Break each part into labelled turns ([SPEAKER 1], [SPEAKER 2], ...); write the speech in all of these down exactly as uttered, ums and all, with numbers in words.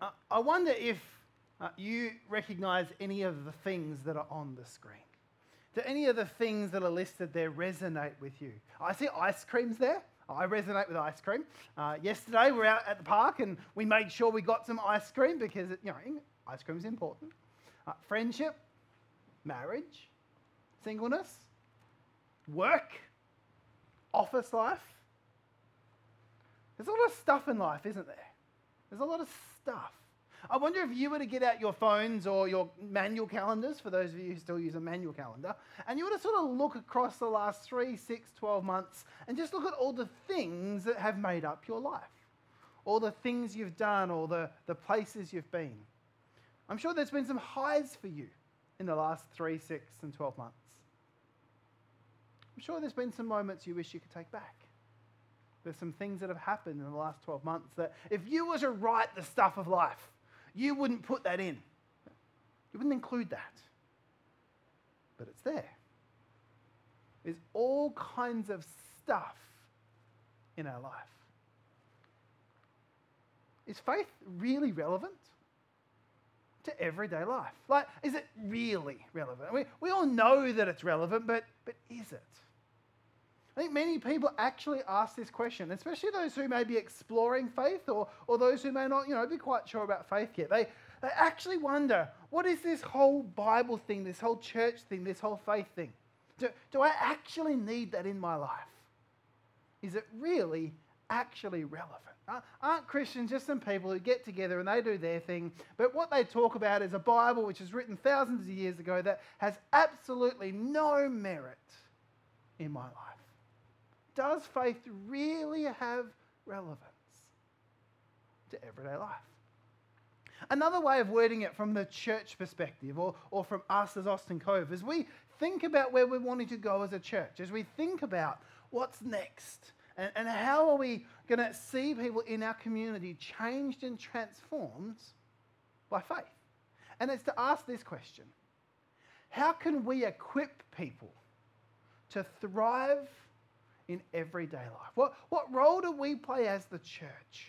[SPEAKER 1] Uh, I wonder if uh, you recognize any of the things that are on the screen. Do any of the things that are listed there resonate with you? I see ice creams there. I resonate with ice cream. Uh, yesterday we were out at the park and we made sure we got some ice cream because, you know, ice cream is important. Uh, friendship, marriage, singleness, work, office life. There's a lot of stuff in life, isn't there? There's a lot of stuff. I wonder if you were to get out your phones or your manual calendars, for those of you who still use a manual calendar, and you were to sort of look across the last three, six, twelve months and just look at all the things that have made up your life, all the things you've done, all the, the places you've been. I'm sure there's been some highs for you in the last three, six, and twelve months. I'm sure there's been some moments you wish you could take back. There's some things that have happened in the last twelve months that if you were to write the stuff of life, you wouldn't put that in. You wouldn't include that. But it's there. There's all kinds of stuff in our life. Is faith really relevant to everyday life? Like, is it really relevant? We, we all know that it's relevant, but, but is it? I think many people actually ask this question, especially those who may be exploring faith or, or those who may not, you know, be quite sure about faith yet. They, they actually wonder, what is this whole Bible thing, this whole church thing, this whole faith thing? Do, do I actually need that in my life? Is it really actually relevant? Aren't Christians just some people who get together and they do their thing, but what they talk about is a Bible which was written thousands of years ago that has absolutely no merit in my life? Does faith really have relevance to everyday life? Another way of wording it from the church perspective or, or from us as Austin Cove is we think about where we're wanting to go as a church, as we think about what's next and, and how are we going to see people in our community changed and transformed by faith. And it's to ask this question: how can we equip people to thrive in everyday life? What, what role do we play as the church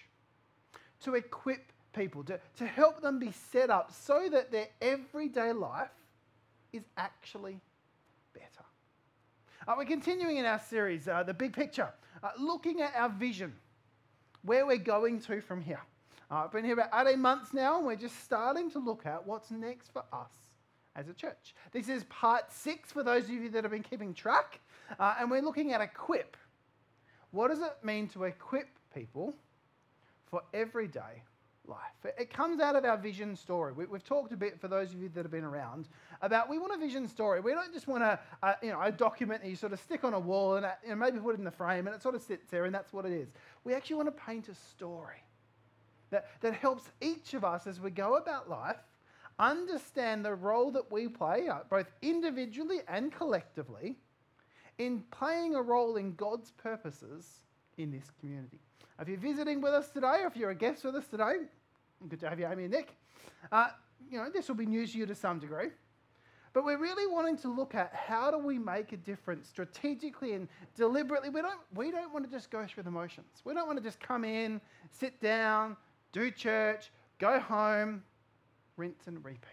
[SPEAKER 1] to equip people, to, to help them be set up so that their everyday life is actually better? Uh, we're continuing in our series, uh, The Big Picture, uh, looking at our vision, where we're going to from here. Uh, I've been here about eighteen months now, and we're just starting to look at what's next for us as a church. This is part six for those of you that have been keeping track. Uh, and we're looking at equip. What does it mean to equip people for everyday life? It, it comes out of our vision story. We, we've talked a bit, for those of you that have been around, about we want a vision story. We don't just want a, a, you know, a document that you sort of stick on a wall and you know, maybe put it in the frame and it sort of sits there and that's what it is. We actually want to paint a story that, that helps each of us as we go about life understand the role that we play, uh, both individually and collectively, in playing a role in God's purposes in this community. If you're visiting with us today, or if you're a guest with us today, good to have you, Amy and Nick. Uh, you know, this will be news to you to some degree. But we're really wanting to look at how do we make a difference strategically and deliberately. We don't, we don't want to just go through the motions. We don't want to just come in, sit down, do church, go home, rinse and repeat.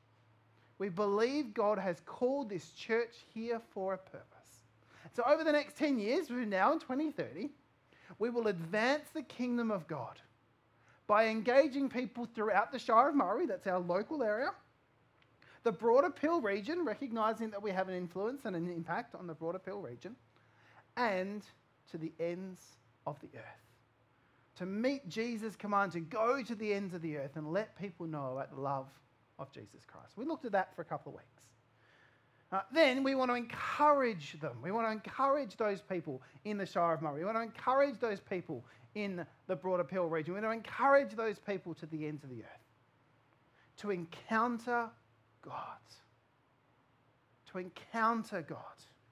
[SPEAKER 1] We believe God has called this church here for a purpose. So over the next ten years, we're now in twenty thirty, we will advance the kingdom of God by engaging people throughout the Shire of Murray, that's our local area, the broader Peel region, recognising that we have an influence and an impact on the broader Peel region, and to the ends of the earth. To meet Jesus' command to go to the ends of the earth and let people know about the love of Jesus Christ. We looked at that for a couple of weeks. Uh, then we want to encourage them. We want to encourage those people in the Shire of Murray. We want to encourage those people in the broader Peel region. We want to encourage those people to the ends of the earth to encounter God. To encounter God.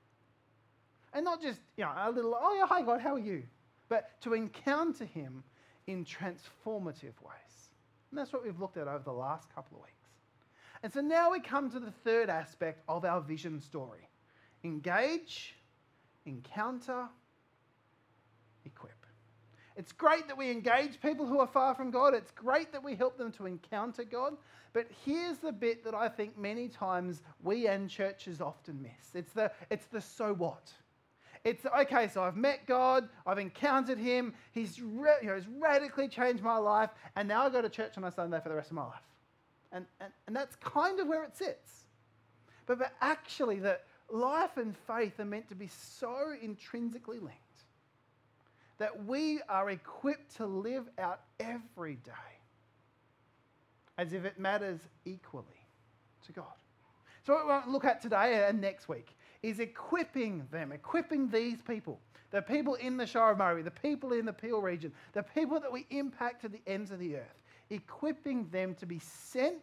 [SPEAKER 1] And not just, you know, a little, oh yeah, hi God, how are you? But to encounter him in transformative ways. And that's what we've looked at over the last couple of weeks. And so now we come to the third aspect of our vision story. Engage, encounter, equip. It's great that we engage people who are far from God. It's great that we help them to encounter God. But here's the bit that I think many times we and churches often miss. It's the, it's the so what. It's, okay, so I've met God, I've encountered him, he's, ra- you know, he's radically changed my life, and now I go to church on a Sunday for the rest of my life. And, and, and that's kind of where it sits. But, but actually, that life and faith are meant to be so intrinsically linked that we are equipped to live out every day as if it matters equally to God. So what we want to look at today and next week is equipping them, equipping these people, the people in the Shire of Murray, the people in the Peel region, the people that we impact to the ends of the earth, equipping them to be sent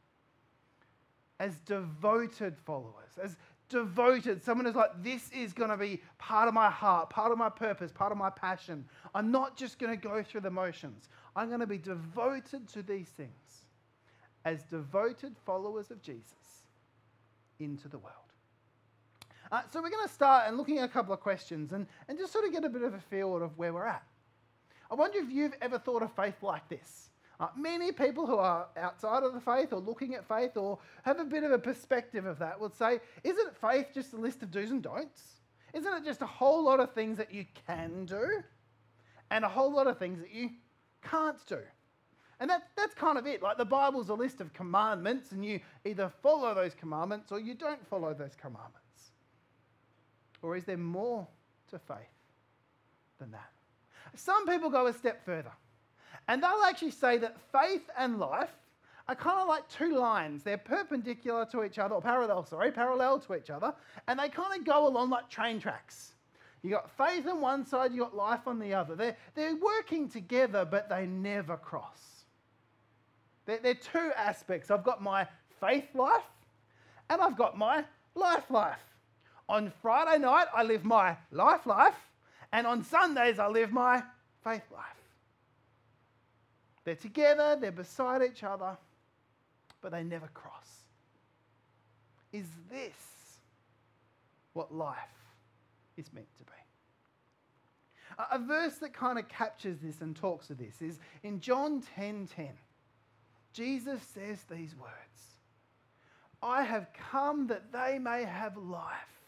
[SPEAKER 1] as devoted followers, as devoted, someone who's like, this is going to be part of my heart, part of my purpose, part of my passion. I'm not just going to go through the motions. I'm going to be devoted to these things as devoted followers of Jesus into the world. Uh, so we're going to start and looking at a couple of questions and, and just sort of get a bit of a feel of where we're at. I wonder if you've ever thought of faith like this. Uh, many people who are outside of the faith or looking at faith or have a bit of a perspective of that would say, isn't faith just a list of do's and don'ts? Isn't it just a whole lot of things that you can do and a whole lot of things that you can't do? And that, that's kind of it. Like the Bible's a list of commandments and you either follow those commandments or you don't follow those commandments. Or is there more to faith than that? Some people go a step further. And they'll actually say that faith and life are kind of like two lines. They're perpendicular to each other, or parallel, sorry, parallel to each other. And they kind of go along like train tracks. You got faith on one side, you got life on the other. They're, they're working together, but they never cross. They're, they're two aspects. I've got my faith life, and I've got my life life. On Friday night, I live my life life, and on Sundays, I live my faith life. They're together, they're beside each other, but they never cross. Is this what life is meant to be? A, a verse that kind of captures this and talks to this is in John ten ten. Jesus says these words, I have come that they may have life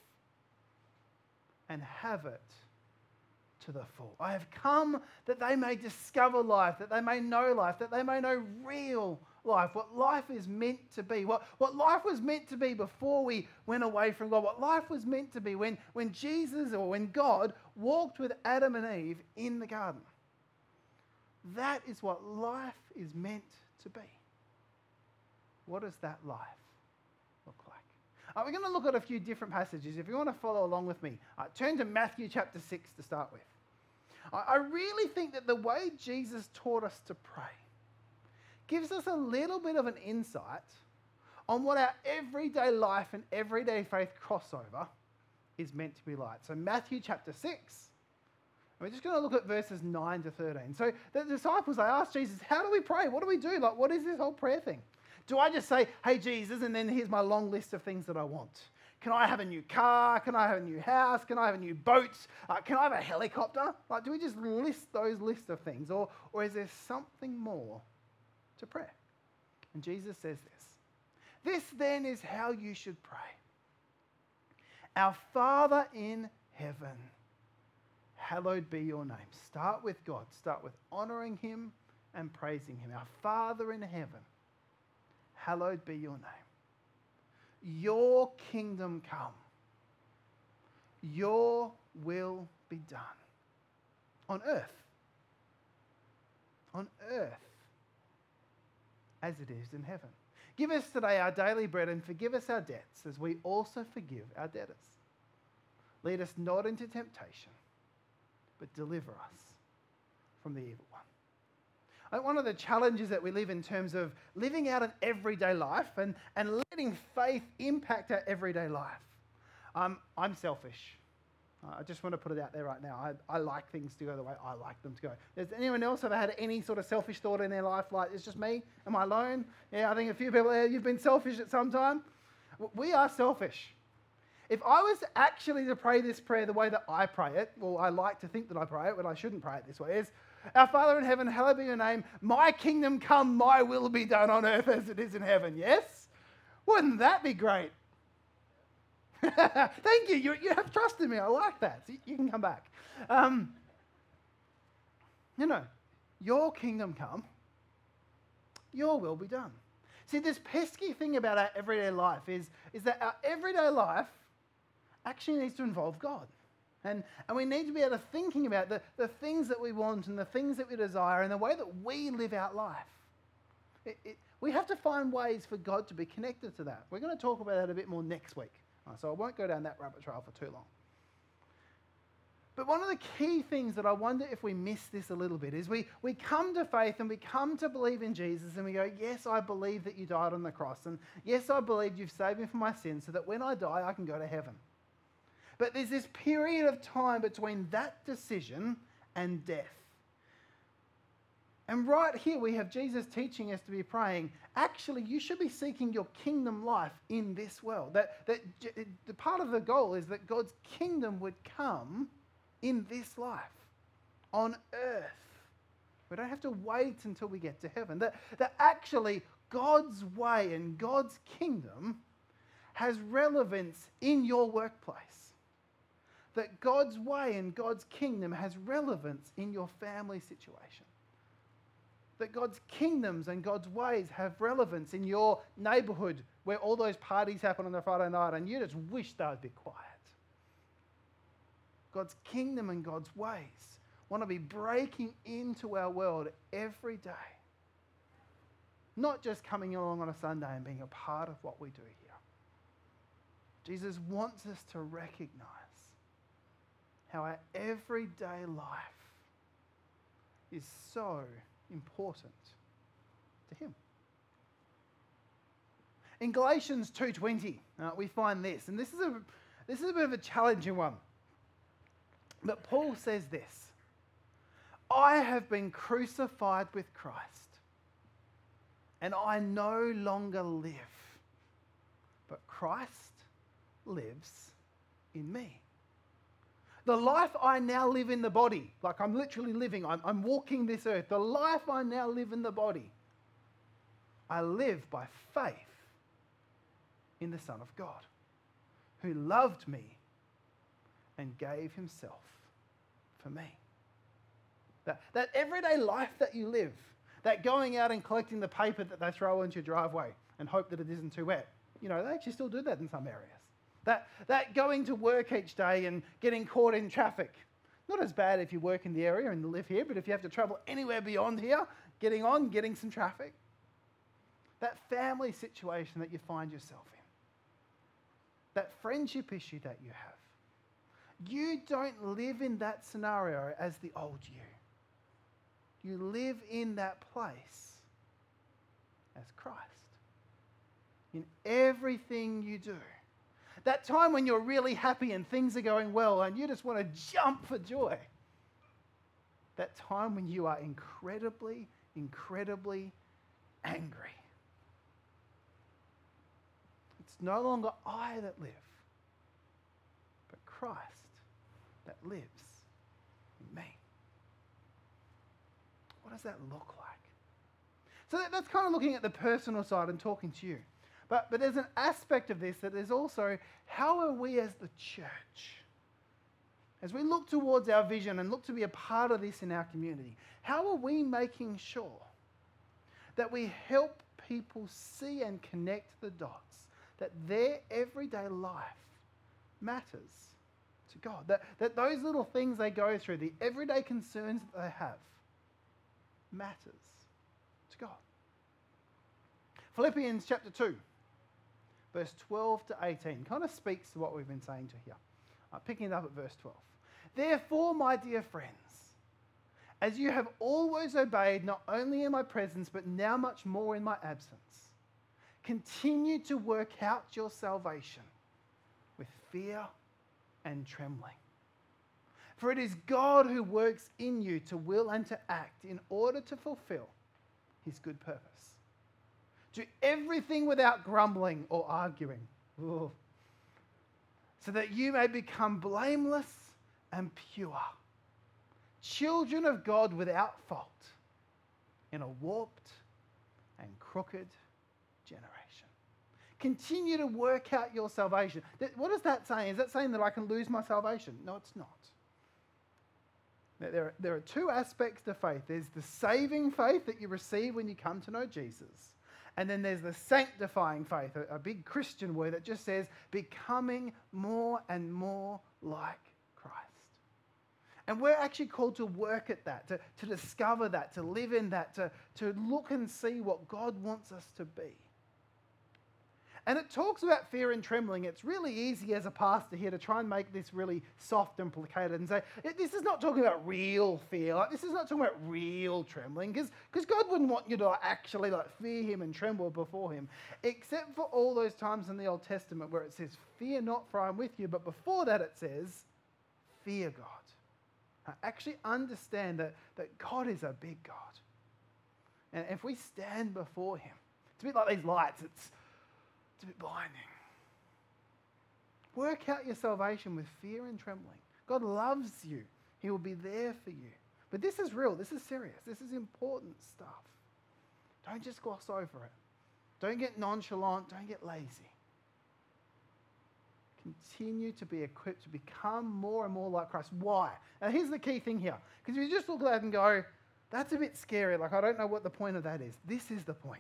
[SPEAKER 1] and have it to the full. I have come that they may discover life, that they may know life, that they may know real life, what life is meant to be, what, what life was meant to be before we went away from God, what life was meant to be when, when Jesus or when God walked with Adam and Eve in the garden. That is what life is meant to be. What does that life look like? Uh, we're going to look at a few different passages. If you want to follow along with me, uh, turn to Matthew chapter six to start with. I really think that the way Jesus taught us to pray gives us a little bit of an insight on what our everyday life and everyday faith crossover is meant to be like. So Matthew chapter six, and we're just going to look at verses nine to thirteen. So the disciples, they asked Jesus, how do we pray? What do we do? Like, what is this whole prayer thing? Do I just say, hey, Jesus, and then here's my long list of things that I want? Can I have a new car? Can I have a new house? Can I have a new boat? Uh, can I have a helicopter? Like, do we just list those lists of things? Or, or is there something more to prayer? And Jesus says this. This then is how you should pray. Our Father in heaven, hallowed be your name. Start with God. Start with honouring him and praising him. Our Father in heaven, hallowed be your name. Your kingdom come. Your will be done. On earth. On earth. As it is in heaven. Give us today our daily bread and forgive us our debts as we also forgive our debtors. Lead us not into temptation, but deliver us from the evil one. I think one of the challenges that we live in terms of living out an everyday life and, and letting faith impact our everyday life. Um, I'm selfish. Uh, I just want to put it out there right now. I, I like things to go the way I like them to go. Has anyone else ever had any sort of selfish thought in their life like, it's just me? Am I alone? Yeah, I think a few people there, you've been selfish at some time. We are selfish. If I was actually to pray this prayer the way that I pray it, well, I like to think that I pray it, but I shouldn't pray it this way, is Our Father in heaven, hallowed be your name. My kingdom come, my will be done on earth as it is in heaven. Yes? Wouldn't that be great? Thank you. you. You have trust in me. I like that. So you can come back. Um, you know, your kingdom come, your will be done. See, this pesky thing about our everyday life is, is that our everyday life actually needs to involve God. And, and we need to be able to thinking about the, the things that we want and the things that we desire and the way that we live out life. It, it, we have to find ways for God to be connected to that. We're going to talk about that a bit more next week. So I won't go down that rabbit trail for too long. But one of the key things that I wonder if we miss this a little bit is we, we come to faith and we come to believe in Jesus and we go, yes, I believe that you died on the cross. And yes, I believe you've saved me from my sins so that when I die, I can go to heaven. But there's this period of time between that decision and death. And right here we have Jesus teaching us to be praying, actually, you should be seeking your kingdom life in this world. That, that the part of the goal is that God's kingdom would come in this life, on earth. We don't have to wait until we get to heaven. That, that actually God's way and God's kingdom has relevance in your workplace. That God's way and God's kingdom has relevance in your family situation. That God's kingdoms and God's ways have relevance in your neighborhood where all those parties happen on a Friday night and you just wish they would be quiet. God's kingdom and God's ways want to be breaking into our world every day. Not just coming along on a Sunday and being a part of what we do here. Jesus wants us to recognize how our everyday life is so important to him. In Galatians two twenty, uh, we find this, and this is a this is a bit of a challenging one. But Paul says this: I have been crucified with Christ, and I no longer live, but Christ lives in me. The life I now live in the body, like I'm literally living, I'm, I'm walking this earth, the life I now live in the body, I live by faith in the Son of God, who loved me and gave himself for me. That, that everyday life that you live, that going out and collecting the paper that they throw into your driveway and hope that it isn't too wet, you know, they actually still do that in some areas. That, that going to work each day and getting caught in traffic. Not as bad if you work in the area and live here, but if you have to travel anywhere beyond here, getting on, getting some traffic. That family situation that you find yourself in. That friendship issue that you have. You don't live in that scenario as the old you. You live in that place as Christ. In everything you do. That time when you're really happy and things are going well and you just want to jump for joy. That time when you are incredibly, incredibly angry. It's no longer I that live, but Christ that lives in me. What does that look like? So that, that's kind of looking at the personal side and talking to you. But, but there's an aspect of this that is also, how are we as the church? As we look towards our vision and look to be a part of this in our community, how are we making sure that we help people see and connect the dots, that their everyday life matters to God, that, that those little things they go through, the everyday concerns that they have, matters to God. Philippians chapter two. Verse twelve to eighteen kind of speaks to what we've been saying to here. Uh, picking it up at verse twelve. Therefore, my dear friends, as you have always obeyed, not only in my presence, but now much more in my absence, continue to work out your salvation with fear and trembling. For it is God who works in you to will and to act in order to fulfill his good purpose. Do everything without grumbling or arguing. Ooh. So that you may become blameless and pure, children of God without fault in a warped and crooked generation. Continue to work out your salvation. What is that saying? Is that saying that I can lose my salvation? No, it's not. There are, there are two aspects to faith. There's the saving faith that you receive when you come to know Jesus. And then there's the sanctifying faith, a, a big Christian word that just says becoming more and more like Christ. And we're actually called to work at that, to, to discover that, to live in that, to, to look and see what God wants us to be. And it talks about fear and trembling. It's really easy as a pastor here to try and make this really soft and placated and say, this is not talking about real fear. Like, this is not talking about real trembling, because God wouldn't want you to like, actually like fear him and tremble before him, except for all those times in the Old Testament where it says, fear not, for I am with you. But before that it says, fear God. Now, actually understand that, that God is a big God. And if we stand before him, it's a bit like these lights. It's It's a bit blinding. Work out your salvation with fear and trembling. God loves you. He will be there for you. But this is real. This is serious. This is important stuff. Don't just gloss over it. Don't get nonchalant. Don't get lazy. Continue to be equipped to become more and more like Christ. Why? Now here's the key thing here. Because if you just look at that and go, that's a bit scary. Like, I don't know what the point of that is. This is the point.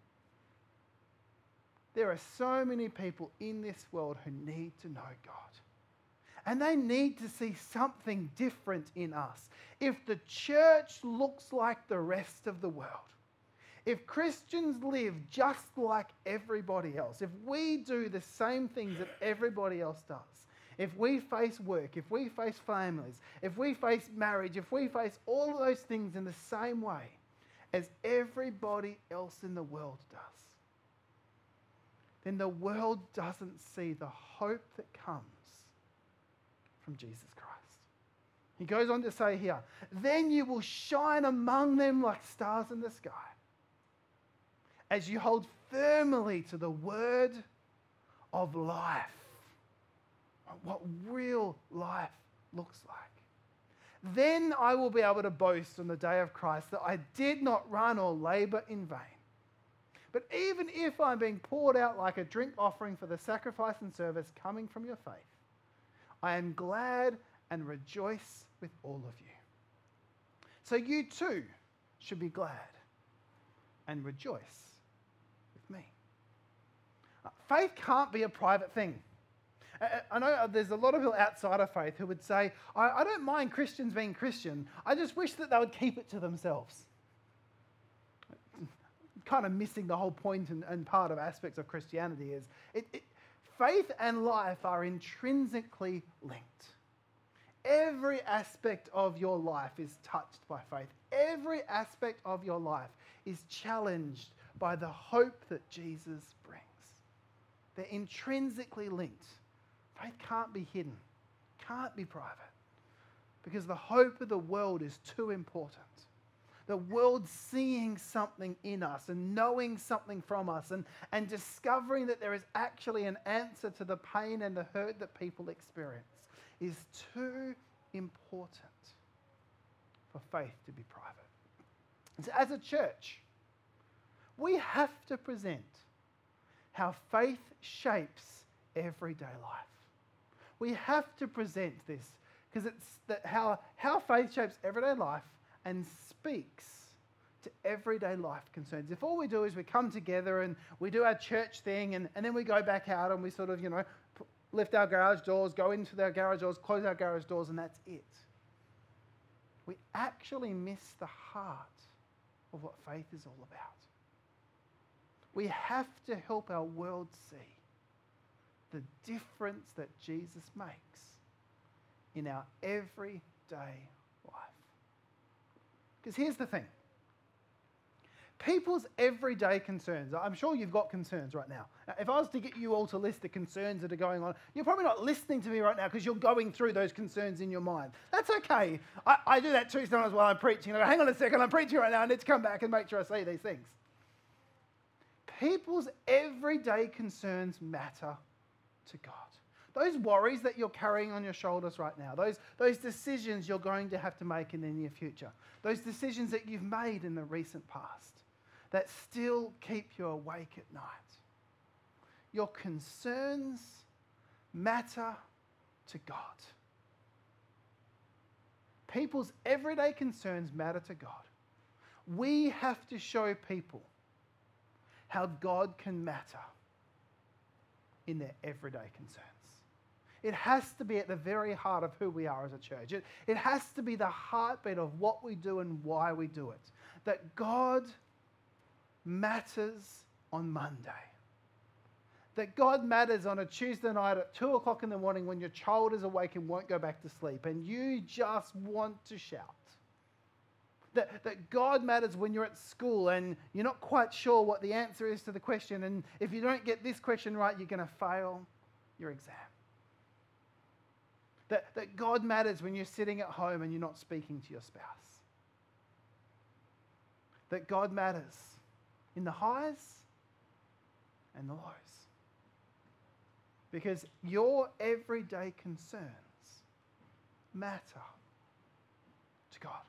[SPEAKER 1] There are so many people in this world who need to know God. And they need to see something different in us. If the church looks like the rest of the world, if Christians live just like everybody else, if we do the same things that everybody else does, if we face work, if we face families, if we face marriage, if we face all of those things in the same way as everybody else in the world does, then the world doesn't see the hope that comes from Jesus Christ. He goes on to say here, then you will shine among them like stars in the sky, as you hold firmly to the word of life. What real life looks like. Then I will be able to boast on the day of Christ that I did not run or labor in vain. But even if I'm being poured out like a drink offering for the sacrifice and service coming from your faith, I am glad and rejoice with all of you. So you too should be glad and rejoice with me. Faith can't be a private thing. I know there's a lot of people outside of faith who would say, I, I don't mind Christians being Christian. I just wish that they would keep it to themselves. Kind of missing the whole point and, and part of aspects of Christianity is it, it, faith and life are intrinsically linked. Every aspect of your life is touched by faith. Every aspect of your life is challenged by the hope that Jesus brings. They're intrinsically linked. Faith can't be hidden, can't be private, because the hope of the world is too important. The world seeing something in us and knowing something from us and, and discovering that there is actually an answer to the pain and the hurt that people experience is too important for faith to be private. And so as a church, we have to present how faith shapes everyday life. We have to present this because it's that how, how faith shapes everyday life and speaks to everyday life concerns. If all we do is we come together and we do our church thing and, and then we go back out and we sort of, you know, lift our garage doors, go into our garage doors, close our garage doors, and that's it, we actually miss the heart of what faith is all about. We have to help our world see the difference that Jesus makes in our everyday life. Because here's the thing. People's everyday concerns, I'm sure you've got concerns right now. If I was to get you all to list the concerns that are going on, you're probably not listening to me right now because you're going through those concerns in your mind. That's okay. I, I do that too sometimes while I'm preaching. I go, hang on a second, I'm preaching right now. I need to come back and make sure I say these things. People's everyday concerns matter to God. those worries that you're carrying on your shoulders right now, those, those decisions you're going to have to make in the near future, those decisions that you've made in the recent past that still keep you awake at night. Your concerns matter to God. People's everyday concerns matter to God. We have to show people how God can matter in their everyday concerns. It has to be at the very heart of who we are as a church. It, it has to be the heartbeat of what we do and why we do it. That God matters on Monday. That God matters on a Tuesday night at two o'clock in the morning when your child is awake and won't go back to sleep and you just want to shout. That, that God matters when you're at school and you're not quite sure what the answer is to the question, and if you don't get this question right, you're going to fail your exam. That, that God matters when you're sitting at home and you're not speaking to your spouse. That God matters in the highs and the lows. Because your everyday concerns matter to God.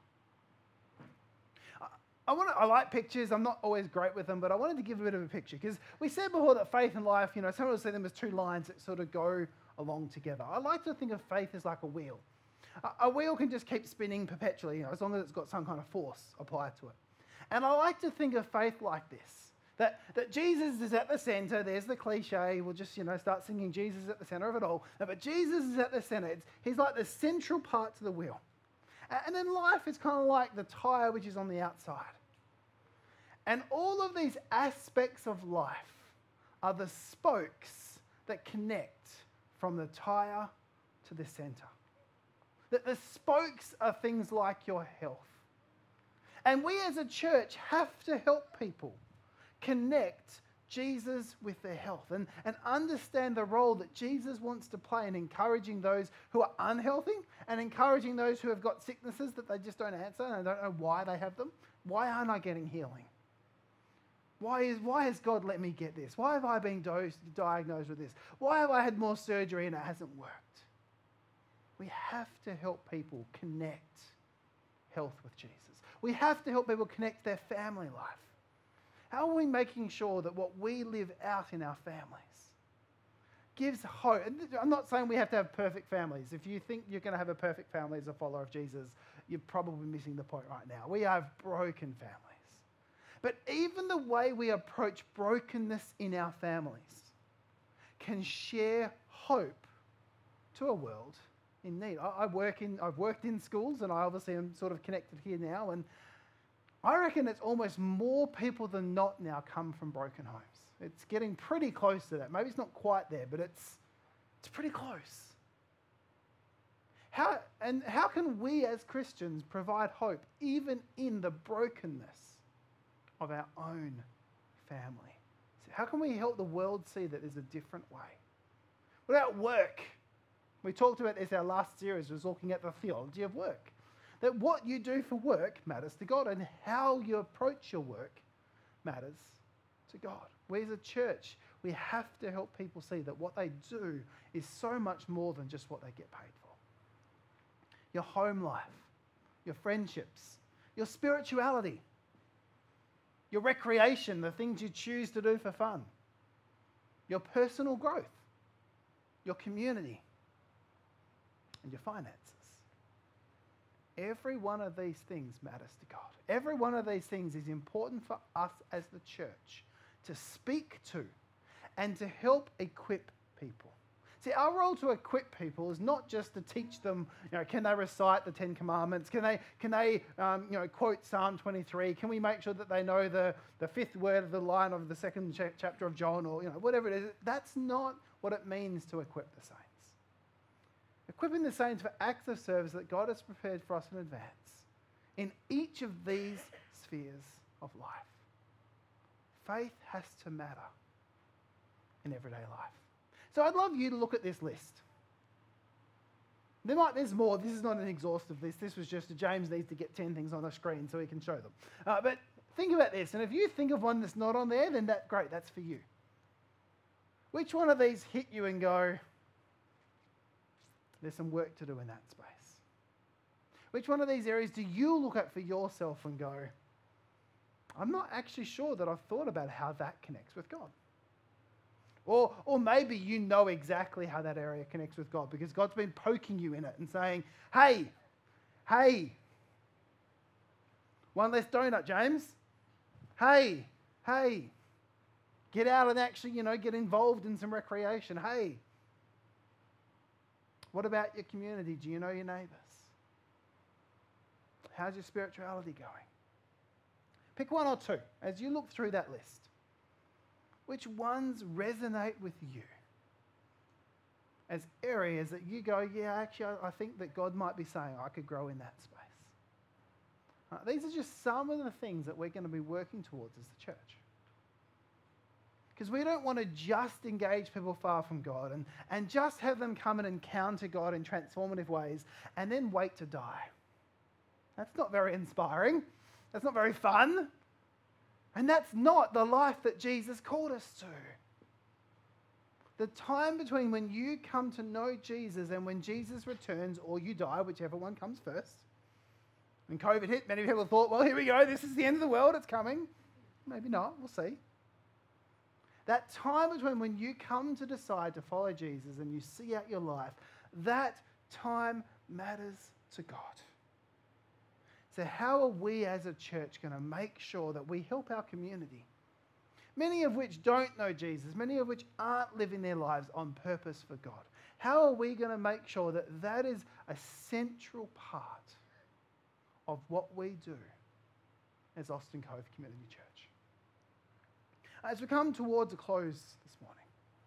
[SPEAKER 1] I, want to, I like pictures. I'm not always great with them, but I wanted to give a bit of a picture. Because we said before that faith and life, you know, some people see them as two lines that sort of go along together. I like to think of faith as like a wheel. A, a wheel can just keep spinning perpetually, you know, as long as it's got some kind of force applied to it. And I like to think of faith like this. That, that Jesus is at the center. There's the cliche. We'll just, you know, start singing Jesus at the center of it all. But Jesus is at the center. It's, he's like the central part to the wheel. And then life is kind of like the tire which is on the outside. And all of these aspects of life are the spokes that connect from the tire to the center. That the spokes are things like your health. And we as a church have to help people connect Jesus with their health and, and understand the role that Jesus wants to play in encouraging those who are unhealthy and encouraging those who have got sicknesses that they just don't answer and don't know why they have them. Why aren't I getting healing? Why, is, why has God let me get this? Why have I been dosed, diagnosed with this? Why have I had more surgery and it hasn't worked? We have to help people connect health with Jesus. We have to help people connect their family life. How are we making sure that what we live out in our families gives hope? And I'm not saying we have to have perfect families. If you think you're going to have a perfect family as a follower of Jesus, you're probably missing the point right now. We have broken families. But even the way we approach brokenness in our families can share hope to a world in need. I, I work in, I've worked in schools, and I obviously am sort of connected here now, and I reckon it's almost more people than not now come from broken homes. It's getting pretty close to that. Maybe it's not quite there, but it's it's pretty close. How and how can we as Christians provide hope even in the brokenness of our own family? So how can we help the world see that there's a different way? What about work? We talked about this our last series, was looking at the theology of work. That what you do for work matters to God, and how you approach your work matters to God. We as a church, we have to help people see that what they do is so much more than just what they get paid for. Your home life, your friendships, your spirituality, your recreation, the things you choose to do for fun, your personal growth, your community, and your finances. Every one of these things matters to God. Every one of these things is important for us as the church to speak to and to help equip people. See, our role to equip people is not just to teach them, you know, can they recite the Ten Commandments? Can they, can they um, you know, quote Psalm twenty-three? Can we make sure that they know the, the fifth word of the line of the second ch- chapter of John, or, you know, whatever it is? That's not what it means to equip the saints. Equipping the saints for acts of service that God has prepared for us in advance in each of these spheres of life. Faith has to matter in everyday life. So I'd love you to look at this list. There might, there's more. This is not an exhaustive list. This was just a James needs to get ten things on a screen so he can show them. Uh, but think about this. And if you think of one that's not on there, then that great, that's for you. Which one of these hit you and go, There's some work to do in that space. Which one of these areas do you look at for yourself and go, I'm not actually sure that I've thought about how that connects with God? Or, or maybe you know exactly how that area connects with God because God's been poking you in it and saying, hey, hey, one less donut, James. Hey, hey, get out and actually, you know, get involved in some recreation. Hey, what about your community? Do you know your neighbours? How's your spirituality going? Pick one or two as you look through that list. Which ones resonate with you as areas that you go, yeah, actually, I think that God might be saying I could grow in that space. Uh, these are just some of the things that we're going to be working towards as the church. Because we don't want to just engage people far from God and, and just have them come and encounter God in transformative ways and then wait to die. That's not very inspiring. That's not very fun. And that's not the life that Jesus called us to. The time between when you come to know Jesus and when Jesus returns or you die, whichever one comes first. When COVID hit, many people thought, well, here we go, this is the end of the world, it's coming. Maybe not, we'll see. That time between when you come to decide to follow Jesus and you see out your life, that time matters to God. So how are we as a church going to make sure that we help our community, many of which don't know Jesus, many of which aren't living their lives on purpose for God? How are we going to make sure that that is a central part of what we do as Austin Cove Community Church? As we come towards a close this morning,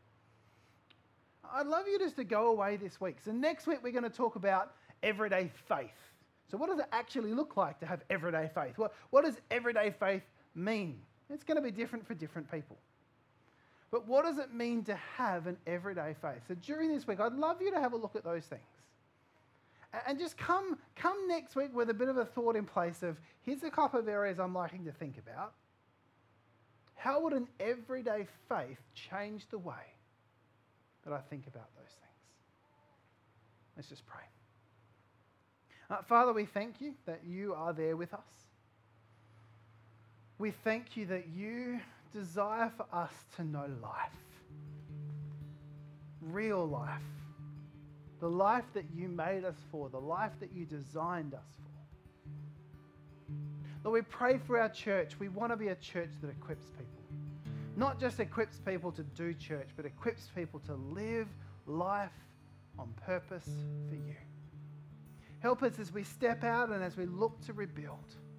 [SPEAKER 1] I'd love you just to go away this week. So next week we're going to talk about everyday faith. So what does it actually look like to have everyday faith? What, what does everyday faith mean? It's going to be different for different people. But what does it mean to have an everyday faith? So during this week, I'd love you to have a look at those things. And just come, come next week with a bit of a thought in place of, here's a couple of areas I'm liking to think about. How would an everyday faith change the way that I think about those things? Let's just pray. Uh, Father, we thank you that you are there with us. We thank you that you desire for us to know life. Real life. The life that you made us for, the life that you designed us for. Lord, we pray for our church. We want to be a church that equips people. Not just equips people to do church, but equips people to live life on purpose for you. Help us as we step out and as we look to rebuild.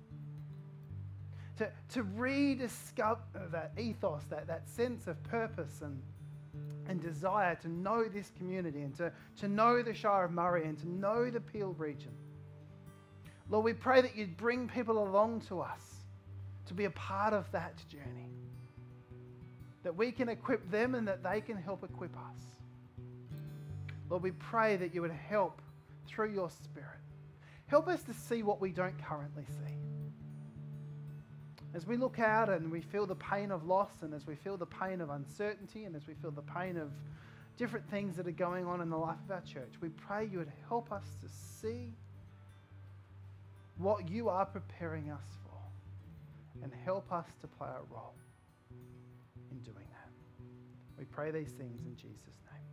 [SPEAKER 1] To, to rediscover that ethos, that, that sense of purpose and, and desire to know this community and to, to know the Shire of Murray and to know the Peel region. Lord, we pray that you'd bring people along to us to be a part of that journey. That we can equip them and that they can help equip us. Lord, we pray that you would help through your Spirit. Help us to see what we don't currently see. As we look out and we feel the pain of loss and as we feel the pain of uncertainty and as we feel the pain of different things that are going on in the life of our church, we pray you would help us to see what you are preparing us for and help us to play a role in doing that. We pray these things in Jesus' name.